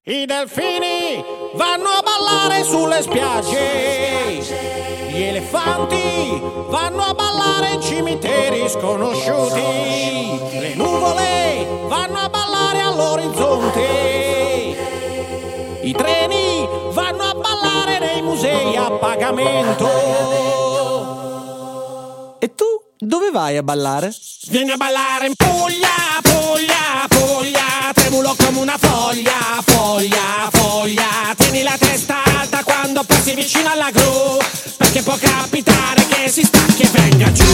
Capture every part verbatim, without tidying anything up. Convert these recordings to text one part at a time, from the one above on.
I delfini vanno a ballare sulle spiagge, gli elefanti vanno a ballare in cimiteri sconosciuti, le nuvole vanno a ballare all'orizzonte, i treni vanno a ballare nei musei a pagamento. E tu dove vai a ballare? Vieni a ballare in Puglia, Puglia, Puglia, tremulo come una foglia, foglia, foglia. Tieni la testa alta quando passi vicino alla gru, perché può capitare che si stacchi e venga giù.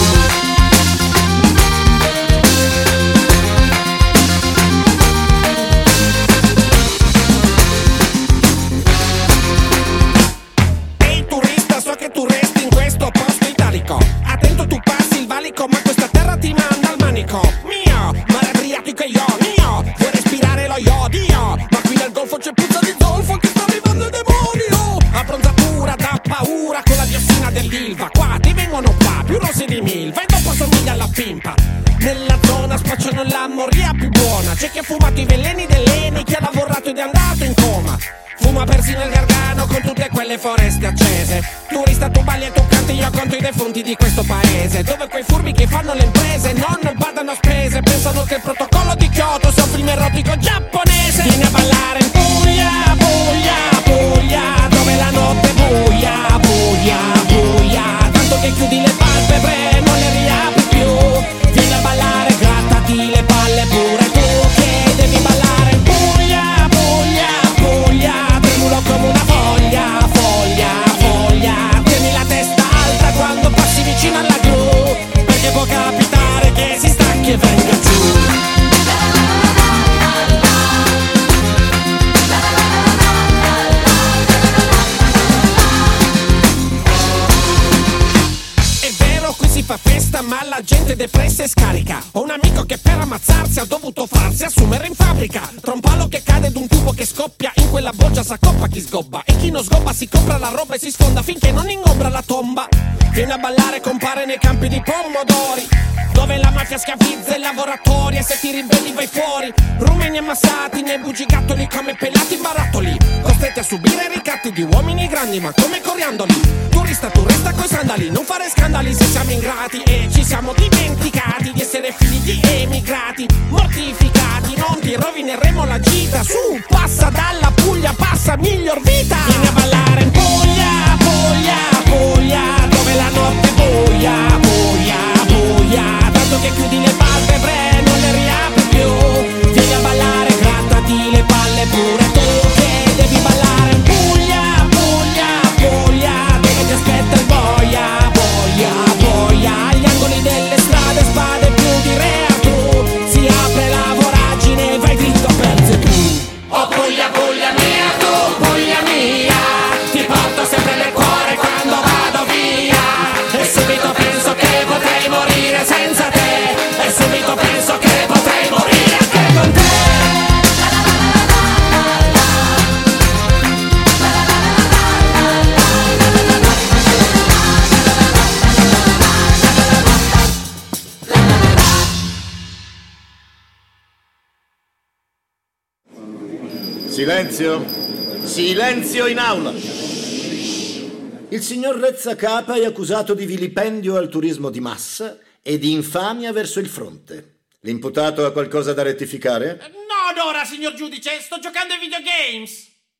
Ehi turista, so che tu resti in questo posto italico. Attento, tu passi il valico, ma questa terra ti manda al manico. Mio, mare Adriatico e io, mio, vuoi respirare lo iodio, ma qui nel golfo c'è puzza di zolfo che sta arrivando il demonio. Abbronzatura da paura con la diossina dell'Ilva. Qua ti vengono qua, più rossi di milva, e dopo somiglia alla pimpa. Nella zona spacciano la moria più buona. C'è chi ha fumato i veleni dell'Eni, chi ha lavorato ed è andato in coma. Fuma persino il Gargano con tutte quelle foreste accese. Turista, tu balli e tu canti, io conto i defunti di questo paese, dove quei furbi che fanno le imprese non badano a spese, pensano che il protocollo di Kyoto sia un film erotico giapponese. Vieni a ballare in Puglia, Puglia, Puglia, dove la notte è buia, buia, buia, tanto che chiudi le palpebre, non le riapri più. Vieni a ballare, grattati le palle pure tu, che devi ballare in Puglia, Puglia, Puglia, tremulo come una foglia, foglia, foglia. Tieni la testa alta quando passi vicino alla gru, perché può capitare che si stacchi e venga giù. Si fa festa ma la gente depressa e scarica. Ho un amico che per ammazzarsi ha dovuto farsi assumere in fabbrica. Tra un palo che cade ed un tubo che scoppia, in quella boccia s'accoppa chi sgobba, e chi non sgobba si compra la roba e si sfonda finché non ingombra la tomba. Viene a ballare, compare nei campi di pomodori, dove la mafia schiavizza i lavoratori, e se ti ribelli vai fuori. Rumeni ammassati nei bugigattoli come pelati barattoli, costretti a subire ricatti di uomini grandi ma come coriandoli. Turista, tu resta coi sandali, non fare scandali se siamo ingrati, e ci siamo dimenticati di essere figli di emigrati. Mortificati, non ti rovineremo la gita. Su, passa dalla Puglia, passa miglior vita. Vieni a ballare in Puglia, Puglia, Puglia, dove la notte è buia, buia, buia, tanto che chiudi le palpebre, non le riapri più. Vieni a ballare, grattati le palle pure tu, che devi ballare in Puglia, Puglia, Puglia, dove ti aspetta il boia, boia, boia. Agli angoli delle strade spade più di Reatù, si apre la voragine, vai dritto per Zepù. Oh Puglia, Puglia mia, tu Puglia mia, ti porto sempre nel cuore quando vado via, e subito penso che potrei morire senza te, e subito penso che potrei morire anche con te. Silenzio! Silenzio in aula! Il signor Rezzacapa è accusato di vilipendio al turismo di massa e di infamia verso il fronte. L'imputato ha qualcosa da rettificare? Non ora, signor giudice, sto giocando ai videogames.